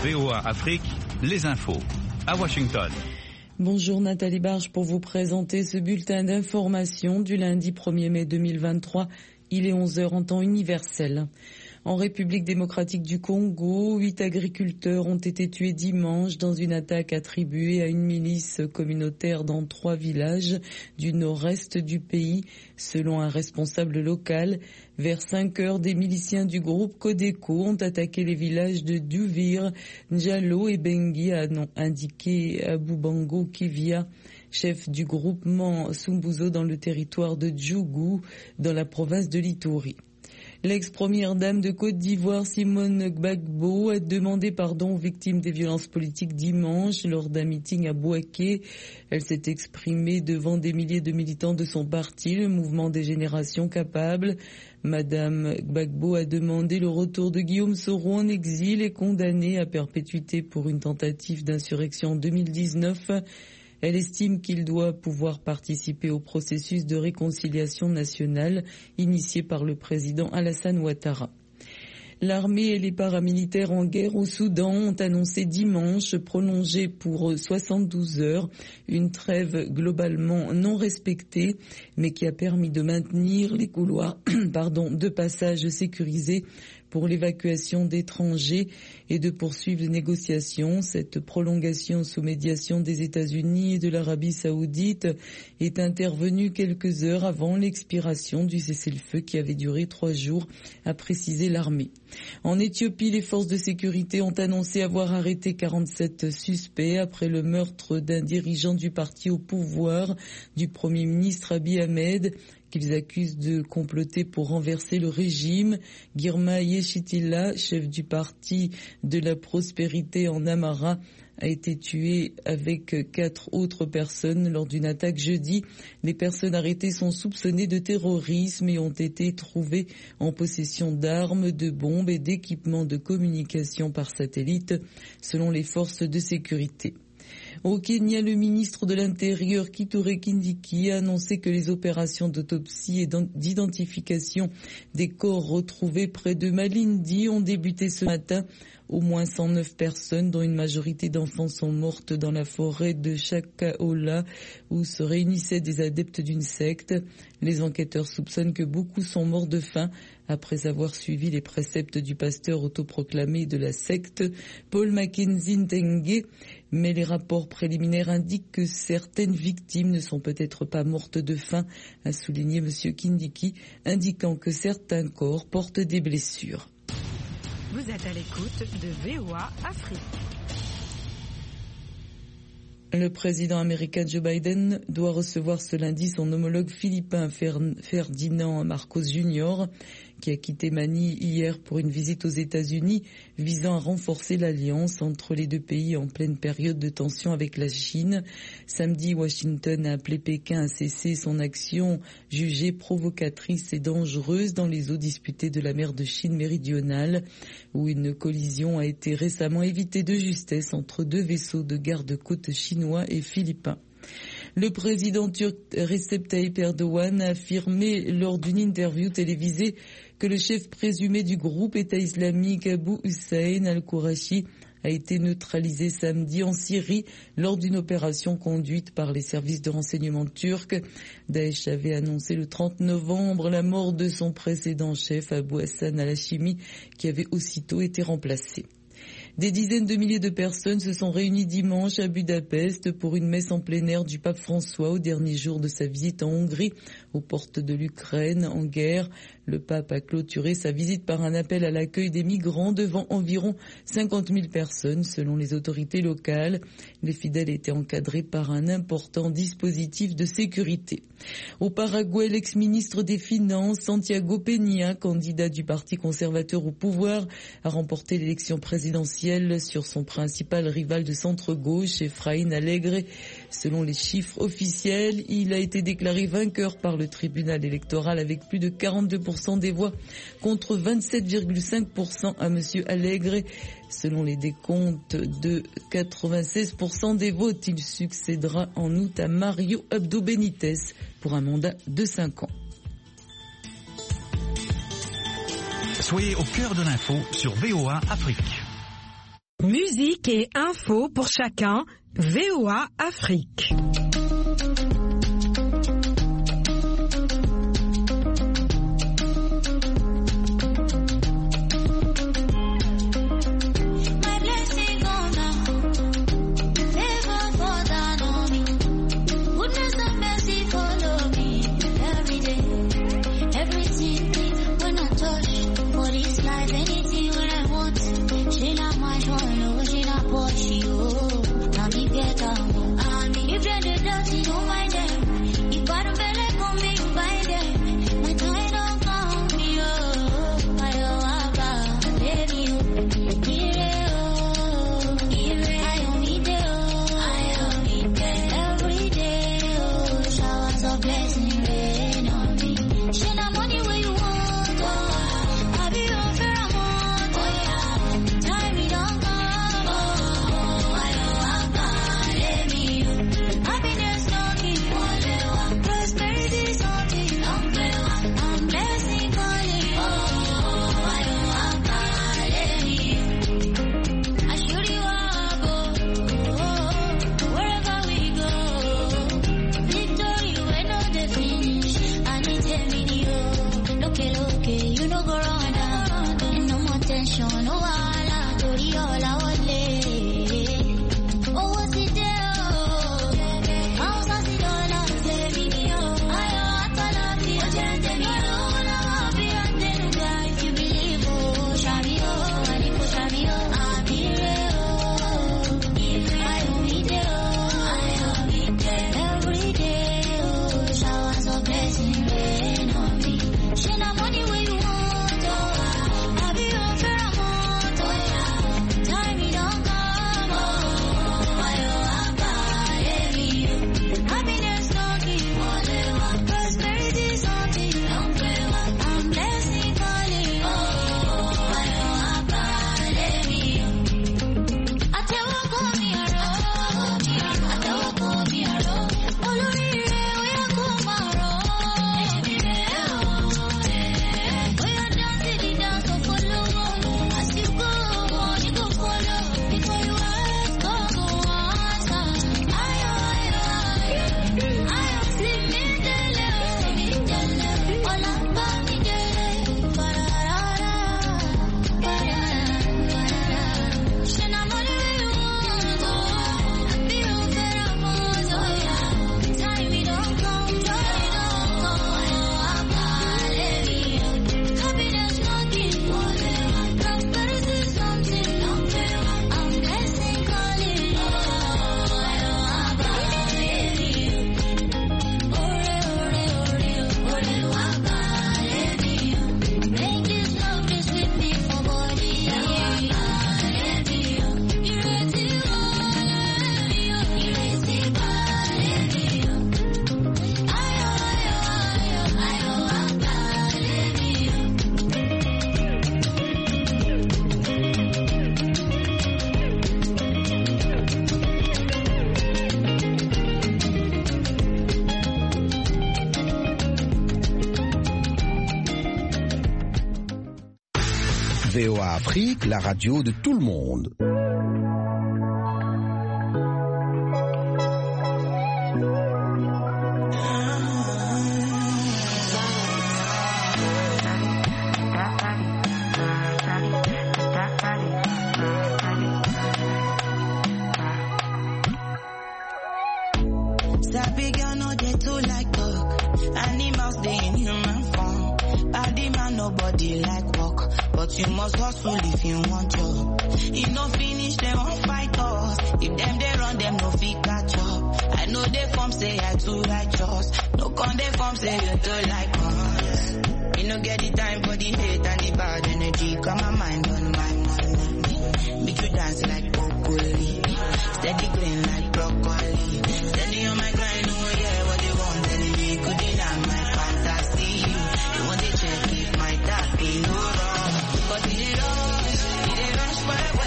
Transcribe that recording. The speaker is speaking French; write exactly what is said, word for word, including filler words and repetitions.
V O A Afrique, les infos. À Washington. Bonjour Nathalie Barge pour vous présenter ce bulletin d'information du lundi premier mai deux mille vingt-trois. Il est onze heures en temps universel. En République démocratique du Congo, huit agriculteurs ont été tués dimanche dans une attaque attribuée à une milice communautaire dans trois villages du nord-est du pays, selon un responsable local. Vers cinq heures, des miliciens du groupe Codeco ont attaqué les villages de Duvir, Njalo et Bengi, a indiqué Aboubango Kivia, chef du groupement Sumbuzo dans le territoire de Djougou, dans la province de l'Ituri. L'ex-première dame de Côte d'Ivoire, Simone Gbagbo, a demandé pardon aux victimes des violences politiques dimanche lors d'un meeting à Bouaké. Elle s'est exprimée devant des milliers de militants de son parti, le mouvement des générations capables. Madame Gbagbo a demandé le retour de Guillaume Soro en exil et condamné à perpétuité pour une tentative d'insurrection en deux mille dix-neuf. Elle estime qu'il doit pouvoir participer au processus de réconciliation nationale initié par le président Alassane Ouattara. L'armée et les paramilitaires en guerre au Soudan ont annoncé dimanche prolonger pour soixante-douze heures une trêve globalement non respectée, mais qui a permis de maintenir les couloirs pardon, de passage sécurisés pour l'évacuation d'étrangers et de poursuivre les négociations. Cette prolongation sous médiation des États-Unis et de l'Arabie Saoudite est intervenue quelques heures avant l'expiration du cessez-le-feu qui avait duré trois jours, a précisé l'armée. En Éthiopie, les forces de sécurité ont annoncé avoir arrêté quarante-sept suspects après le meurtre d'un dirigeant du parti au pouvoir, du Premier ministre Abiy Ahmed, qu'ils accusent de comploter pour renverser le régime. Girma Yeshitila, chef du parti de la prospérité en Amara, a été tué avec quatre autres personnes lors d'une attaque jeudi. Les personnes arrêtées sont soupçonnées de terrorisme et ont été trouvées en possession d'armes, de bombes et d'équipements de communication par satellite, selon les forces de sécurité. Au Kenya, le ministre de l'Intérieur, Kithure Kindiki, a annoncé que les opérations d'autopsie et d'identification des corps retrouvés près de Malindi ont débuté ce matin. Au moins cent neuf personnes, dont une majorité d'enfants, sont mortes dans la forêt de Chakaola, où se réunissaient des adeptes d'une secte. Les enquêteurs soupçonnent que beaucoup sont morts de faim après avoir suivi les préceptes du pasteur autoproclamé de la secte, Paul Mackenzie Ntenge. Mais les rapports préliminaires indiquent que certaines victimes ne sont peut-être pas mortes de faim, a souligné M. Kindiki, indiquant que certains corps portent des blessures. Vous êtes à l'écoute de V O A Afrique. Le président américain Joe Biden doit recevoir ce lundi son homologue philippin Ferdinand Marcos Junior, qui a quitté Manille hier pour une visite aux États-Unis visant à renforcer l'alliance entre les deux pays en pleine période de tension avec la Chine. Samedi, Washington a appelé Pékin à cesser son action jugée provocatrice et dangereuse dans les eaux disputées de la mer de Chine méridionale, où une collision a été récemment évitée de justesse entre deux vaisseaux de garde-côte chinois et philippins. Le président turc Recep Tayyip Erdogan a affirmé lors d'une interview télévisée que le chef présumé du groupe État islamique Abu Hussein al-Qurashi a été neutralisé samedi en Syrie lors d'une opération conduite par les services de renseignement turcs. Daesh avait annoncé le trente novembre la mort de son précédent chef Abu Hassan al-Hashimi, qui avait aussitôt été remplacé. Des dizaines de milliers de personnes se sont réunies dimanche à Budapest pour une messe en plein air du pape François au dernier jour de sa visite en Hongrie, aux portes de l'Ukraine en guerre. Le pape a clôturé sa visite par un appel à l'accueil des migrants devant environ cinquante mille personnes selon les autorités locales. Les fidèles étaient encadrés par un important dispositif de sécurité. Au Paraguay, l'ex-ministre des Finances Santiago Peña, candidat du Parti conservateur au pouvoir, a remporté l'élection présidentielle sur son principal rival de centre-gauche, Efraín Alegre. Selon les chiffres officiels, il a été déclaré vainqueur par le tribunal électoral avec plus de quarante-deux pour cent des voix contre vingt-sept virgule cinq pour cent à M. Alegre. Selon les décomptes de quatre-vingt-seize pour cent des votes, il succédera en août à Mario Abdo Benitez pour un mandat de cinq ans. Soyez au cœur de l'info sur V O A Afrique. Musique et info pour chacun, V O A Afrique. V O A Afrique, la radio de tout le monde. Sabi girl no dey too like talk. Animals dey in human form. Body man nobody like walk. But you must hustle if you want job. If no finish, they won't fight us. If them they run, them no fit catch up. I know they form say I too righteous. No con they form say you too like us. You no get the time for the hate and the bad energy. Got my mind on my money. Make you dance like broccoli. Steady green like broccoli. Steady on my grind, oh yeah, what they want telling me. Could it not my fantasy? They want to check if my tap is no wrong. Cause it rush, it rush for